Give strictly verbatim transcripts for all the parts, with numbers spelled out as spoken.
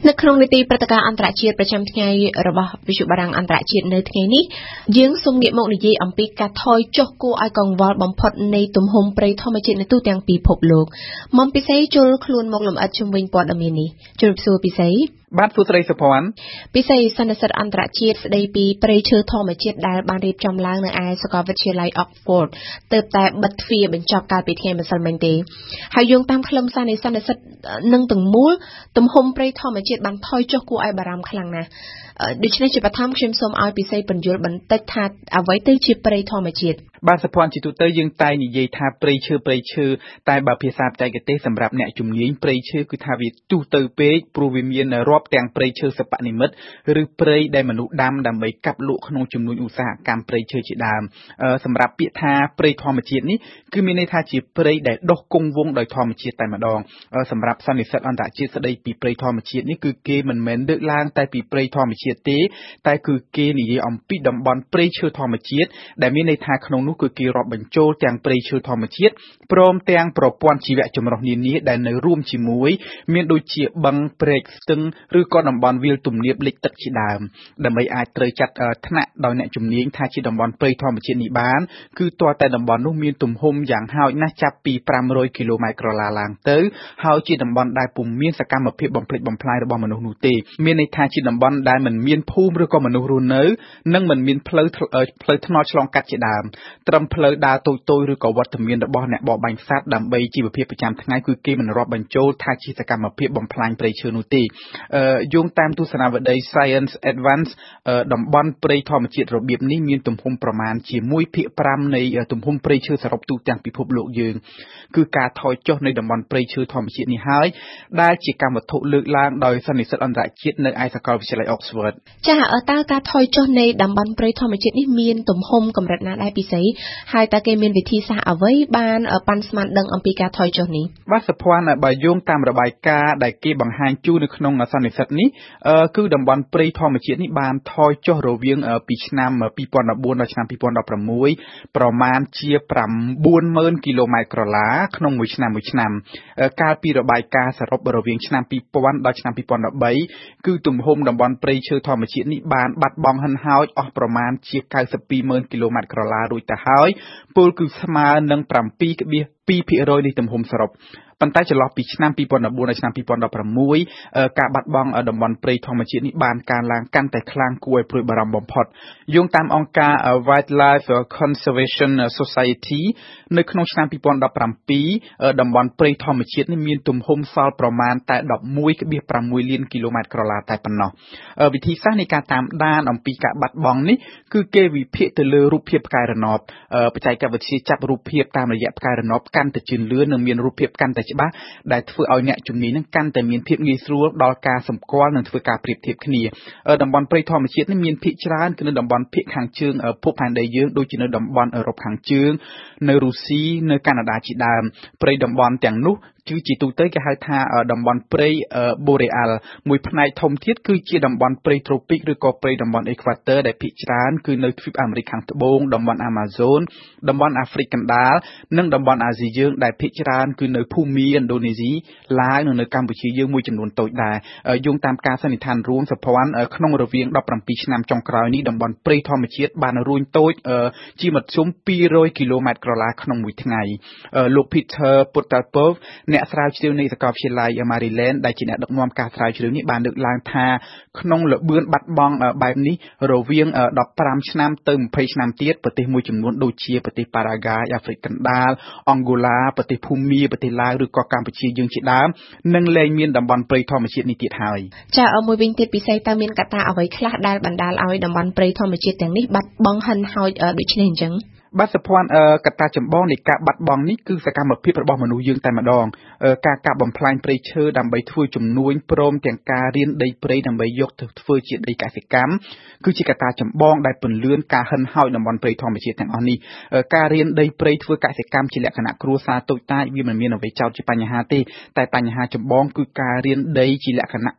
នៅក្នុងនីតិព្រឹត្តិការណ៍អន្តរជាតិប្រចាំថ្ងៃរបស់វិទ្យុបារាំងអន្តរជាតិនៅថ្ងៃនេះយើងសូមងាកមកនិយាយអំពីការថយចុះគួរឲ្យកង្វល់បំផុតនៃទំហំព្រៃធម្មជាតិនៅទូទាំងពិភពលោកមុំពិសេសចូលខ្លួនមកលំអិតជំវិញព័ត៌មាននេះជម្រាបសួរពិសេសបាទសួស្តីសុភ័ណ្ឌពិសេសសន្និសីទអន្តរជាតិស្ដីពីព្រៃឈើធម្មជាតិដែលបានរៀបចំឡើងនៅឯសាកលវិទ្យាល័យ Oxford ទើបតែបិទទ្វារបញ្ចប់កាលពីថ្ងៃម្សិលមិញទេហើយយោងតាមខ្លឹមសារនៃសន្និសីទនឹងទាំងមូលទំហំព្រៃធម្មជាតិបានថយចុះគួរឲ្យបារម្ភខ្លាំងណាស់ដូច្នេះជាបឋមខ្ញុំសូមឲ្យពិសេសបញ្យល់បន្តិចថាអ្វីទៅជាព្រៃធម្មជាតិបាទសុភ័ណ្ឌជាទូទៅយើងតែនិយាយថាព្រៃឈើព្រៃឈើតែបើភាសាបច្ចេកទេសសម្រាប់អ្នកជំនាញព្រៃឈើគឺថាវាទូទៅពេកព្រោះវាមានរាប់ទាំងព្រៃឈើសិប្បនិមិត្តឬព្រៃដែលមនុស្សដាំដើម្បីកាប់លក់ក្នុងជំនួញឧស្សាហកម្មព្រៃឈើជាដើមសម្រាប់ពាក្យថាព្រៃធម្មជាតិនេះគឺមានន័យថាជាព្រៃដែលដុះគង់វង្សដោយធម្មជាតិតែម្ដងសម្រាប់សន្និសីទអន្តរជាតិស្ដីពីព្រៃធម្មជាតិនេះគឺគេមិនមែនលើកឡើងតែពីព្រៃធម្មជាតិទេតែគឺគេនិយាយអំពីតំបន់ព្រៃឈើធម្មជាតិដែលមានន័យថាក្នុងនោះគឺគេរាប់បញ្ចូលទាំងព្រៃឈើធម្មជាតិព្រមទាំងប្រព័ន្ធជីវៈចម្រុះនានាដែលនៅរួមជាមួយមានដូចជាបឹងព្រែកស្ទឹងឬក៏តំបន់វាលទំនាបលិចទឹកជាដើមដើម្បីអាចត្រូវចាត់ថ្នាក់ដោយអ្នកជំនាញថាជាតំបន់ព្រៃធម្មជាតិនេះបានគឺទាល់តែតំបន់នោះមានទំហំយ៉ាងហោចណាស់ចាប់ពីfive hundredគីឡូម៉ែត្រក្រឡាឡើងទៅហើយជាតំបន់ដែលពុំមានសកម្មភាពបំផ្លិចបំផ្លាញរបស់មនុស្សនោះទេមានន័យថាជាតំបន់ដែលមិនមានភូមិឬក៏មនុស្សរស់នៅនិងមិនមានផ្លូវផ្លូវថ្នល់ឆ្លងកាត់ជាដើមត្រឹមផ្លូវដើរតូចតូចឬក៏វត្តមានរបស់អ្នកបរបាញ់សត្វដើម្បីជីវភាពប្រចាំថ្ងៃគឺគេមិនរាប់បញ្ចូលថាជាសកម្មភាពបំផ្លាញព្រៃឈើនោះទេយោងតាមទស្សនាវដ្តី Science Advance តំបន់ព្រៃធម្មជាតិរបៀបនេះមានទំហំប្រមាណជាoneភាគfiveនៃទំហំព្រៃឈើសរុបទូទាំងពិភពលោកយើងគឺការថយចុះនៃតំបន់ព្រៃឈើធម្មជាតិនេះហើយដែលជាកម្មវត្ថុលើកឡើងដោយសន្និសីទអន្តរជាតិនៅឯសាកលវិទ្យាល័យ Oxford ចា៎តើការថយចុះនៃតំបន់ព្រៃធម្មជាតិនេះមានទំហំកម្រិតណាដែរពិសេសហើយតើគេមានវិធីសាស្ត្រអ្វីបានប៉ាន់ស្មានដឹងអំពីការថយចុះនេះបាទសុភ័ណ្ឌបើយោងតាមរបាយការណ៍ដែលគេបង្ហាញជូននៅក្នុងសន្និសីទនេះគឺតំបន់ព្រៃធម្មជាតិនេះបានថយចុះរវាងពីឆ្នាំtwo thousand fourteenដល់ឆ្នាំtwo thousand sixteenប្រមាណជាnineម៉ឺនគីឡូម៉ែត្រក្រឡាក្នុងមួយឆ្នាំមួយឆ្នាំកាលពីរបាយការណ៍សរុបរវាងឆ្នាំtwo thousandដល់ឆ្នាំtwo thousand thirteenគឺទំហំតំបន់ព្រៃឈើធម្មជាតិនេះបានបាត់បង់ហិនហោចអស់ប្រមាណជាninety-twoម៉ឺនគីឡូម៉ែត្រក្រឡារួចទៅហើយពលគឺស្មើនឹងseven point twoភាគរយនៃទំហំសរុបប៉ុន្តែចន្លោះពីឆ្នាំtwo thousand fourដល់ឆ្នាំtwo thousand sixteenការបាត់បង់តំបន់ព្រៃធម្មជាតិនេះបានកើនឡើងកាន់តែខ្លាំងគួរឲ្យព្រួយបារម្ភបំផុតយោងតាមអង្គការ Wildlife Conservation Society នៅក្នុងឆ្នាំtwo thousand seventeenតំបន់ព្រៃធម្មជាតិនេះមានទំហំសល់ប្រមាណតែeleven point sixលានគីឡូម៉ែត្រក្រឡាតែប៉ុណ្ណោះវិធីសាស្ត្រនៃការតាមដានអំពីការបាត់បង់នេះគឺគេវិភាគទៅលើរូបភាពផ្កាយរណបបច្ចេកវិទ្យាចាប់រូបភាពតាមរយៈផ្កាយរណបកាន់តែជឿនលឿននិងមានរូបភាពកាន់តែច្បាស់ដែលធ្វើឲ្យអ្នកជំនាញនឹងកាន់តែមានភាពងាយស្រួលដល់ការសម្គាល់និងធ្វើការប្រៀបធៀបគ្នាតំបន់ព្រៃធម្មជាតិនេះមានភាគច្រើនគឺនៅតំបន់ភាគខាងជើងភពផែនដីយើងដូចជានៅតំបន់អឺរ៉ុបខាងជើងនៅរុស្ស៊ីនៅកាណាដាជាដើមព្រៃតំបន់ទាំងនោះគឺជាទូទៅគេហៅថាតំបន់ព្រៃ Boreal មួយផ្នែកធំទៀតគឺជាតំបន់ព្រៃត្រូពិកឬក៏ព្រៃតំបន់ Equator ដែលភាគច្រើនគឺនៅទ្វីបអាមេរិកខាងត្បូងតំបន់ Amazon តំបន់អាហ្វ្រិកកណ្ដាលនិងតំបន់អាស៊ីយើងដែលភាគច្រើនគឺនៅភូមាឥណ្ឌូនេស៊ីឡាវនិងនៅកម្ពុជាយើងមួយចំនួនតូចដែរយោងតាមការសន្និដ្ឋានរួមសុភ័ណ្ឌក្នុងរវាងseventeenឆ្នាំចុងក្រោយនេះតំបន់ព្រៃធម្មជាតិបានរួញតូចជាមធ្យមtwo hundredគីឡូម៉ែត្រក្រឡាក្នុងមួយថ្ងៃលោក Peter Potalpov អ្នកស្រាវជ្រាវនៃសាកលវិទ្យាល័យ Maryland ដែលជាអ្នកដឹកនាំការស្រាវជ្រាវនេះបានលើកឡើងថាក្នុងល្បឿនបាត់បង់បែបនេះរវាងfifteenឆ្នាំទៅtwentyឆ្នាំទៀតប្រទេសមួយចំនួនដូចជាប្រទេសប៉ារ៉ាហ្គាយអាហ្វ្រិកកណ្ដាលអង់ហ្គោឡាប្រទេសភូមាប្រទេសឡាវឬក៏កម្ពុជាយើងជាដើមនឹងលែងមានតំបន់ព្រៃធម្មជាតិនេះទៀតហើយចា៎មួយវិញទៀតពិសេសតើមានកត្តាអ្វីខ្លះដែលបណ្ដាលឲ្យតំបន់ព្រៃធម្មជាតិទាំងនេះបាត់បង់ហិនហោចដូចនេះអញ្ចឹងបាទសុភ័ណ្ឌកត្តាចម្បងនៃការបាត់បង់នេះគឺសកម្មភាពរបស់មនុស្សយើងតែម្ដងការកាប់បំផ្លាញព្រៃឈើដើម្បីធ្វើជំនួញព្រមទាំងការរានដីព្រៃដើម្បីយកទៅធ្វើជាដីកសិកម្មគឺជាកត្តាចម្បងដែលពន្លឿនការហិនហោចតំបន់ព្រៃធម្មជាតិទាំងអស់នេះការរានដីព្រៃធ្វើកសិកម្មជាលក្ខណៈគ្រួសារតូចតាចវាមិនមានអ្វីចោទជាបញ្ហាទេតែបញ្ហាចម្បងគឺការរានដីជាលក្ខណៈ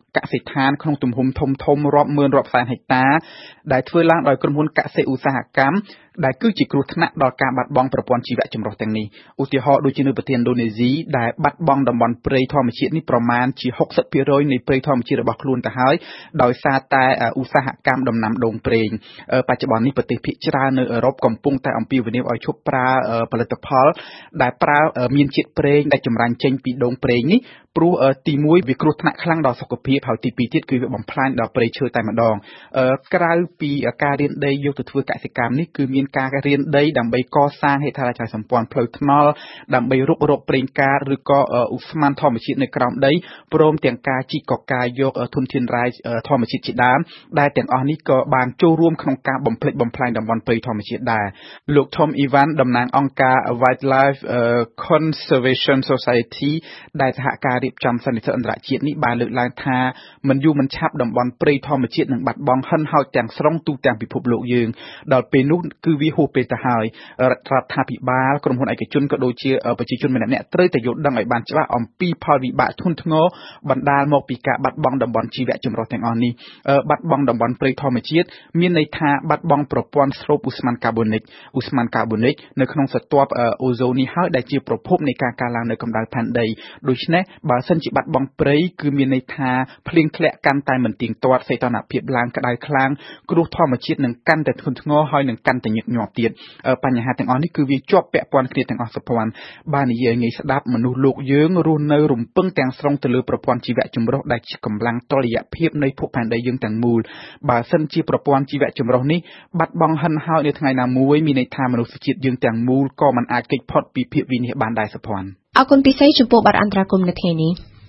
កសិដ្ឋានក្នុងទំហំធំធំរាប់ម៉ឺនរាប់សែនហិកតាដែលធ្វើឡើងដោយក្រុមហ៊ុនកសិឧស្សាហកម្មដែលគឺជាគ្រោះថ្នាក់ដល់ការបាត់បង់ប្រព័ន្ធជីវៈចម្រុះទាំងនេះឧទាហរណ៍ដូចជានៅប្រទេសឥណ្ឌូនេស៊ីដែលបាត់បង់តំបន់ព្រៃធម្មជាតិនេះប្រមាណជា หกสิบភាគរយ នៃព្រៃធម្មជាតិរបស់ខ្លួនទៅហើយដោយសារតែឧស្សាហកម្មដំណាំដូងប្រេងបច្ចុប្បន្ននេះប្រទេសភាគច្រើននៅអឺរ៉ុបកំពុងតែអំពាវនាវឲ្យឈប់ប្រើផលិតផលដែលប្រើមានជាតិប្រេងដែលចម្រាញ់ចេញពីដូងប្រេងនេះព្រោះទីមួយវាគ្រោះថ្នាក់ខ្លាំងដល់សុខភាពហើយទីពីរទៀតគឺវាបំផ្លាញដល់ព្រៃឈើតែម្ដងក្រៅពីការរានដីយកទៅធ្វើកសិកម្មនេះគឺមានការរានដីដើម្បីកសាងហេដ្ឋារចនាសម្ព័ន្ធផ្លូវថ្នល់ដើម្បីរុករកប្រេងកាតឬក៏ឧស្ម័នធម្មជាតិនៅក្រោមដីព្រមទាំងការជីកកកាយយកធនធានរ៉ែធម្មជាតិជាដើមដែលទាំងអស់នេះក៏បានចូលរួមក្នុងការបំផ្លិចបំផ្លាញតំបន់ព្រៃធម្មជាតិដែរលោក Tom Evans តំណាងអង្គការ Wildlife Conservation Society ដែលសហការរៀបចំសន្និសីទអន្តរជាតិនេះបានលើកឡើងថាមិនយូរមិនឆាប់តំបន់ព្រៃធម្មជាតិនឹងបាត់បង់ហិនហោចទាំងស្រុងទូទាំងពិភពលោកយើងដល់ពេលនោះគឺវាហួសពេលទៅហើយរដ្ឋាភិបាលក្រុមហ៊ុនឯកជនក៏ដូចជាប្រជាជនម្នាក់ៗត្រូវតែយល់ដឹងឲ្យបានច្បាស់អំពីផលវិបាកធ្ងន់ធ្ងរបណ្ដាលមកពីការបាត់បង់តំបន់ជីវៈចម្រុះទាំងអស់នេះបាត់បង់តំបន់ព្រៃធម្មជាតិមានន័យថាបាត់បង់ប្រព័ន្ធស្រូបឧស្ម័នកាបូនិកឧស្ម័នកាបូនិកនៅក្នុងស្រទាប់អូโซននេះហើយដែលជាប្រភពនៃការកើនឡើងនៅកម្ដៅផែនដីដូច្នេះបើសិនជាបាត់បង់ព្រៃគឺមានន័យថាភ្លៀងធ្លាក់កាន់តែមិនទៀងទាត់សីតុណ្ហភាពឡើងក្ដៅខ្លាំងគ្រោះធម្មជាតិនឹងកាន់តែធ្ងន់ធ្ងរហើយនឹងកាន់តែញឹកញាប់ទៀតបញ្ហាទាំងអស់នេះគឺវាជាប់ពាក់ព័ន្ធគ្នាទាំងអស់សព្វ័ណ្ណបាននិយាយងាយស្ដាប់មនុស្សលោកយើងរស់នៅរំពឹងទាំងស្រុងទៅលើប្រព័ន្ធជីវៈចម្រុះដែលជាកម្លាំងតុល្យភាពនៃភពផែនដីយើងទាំងមូលបើសិនជាប្រព័ន្ធជីវៈចម្រុះនេះបាត់បង់ហិនហោចនៅថ្ងៃណាមួយមានន័យថាមនុស្សជាតិយើងទាំងមូលក៏មិនអាចគេចផុតពីភាពវិនាសបានដែរសព្វ័ណ្ណអរគុណពិសេសចំពោះបទអន្តរាគមន៍នៅថ្ងៃនេះ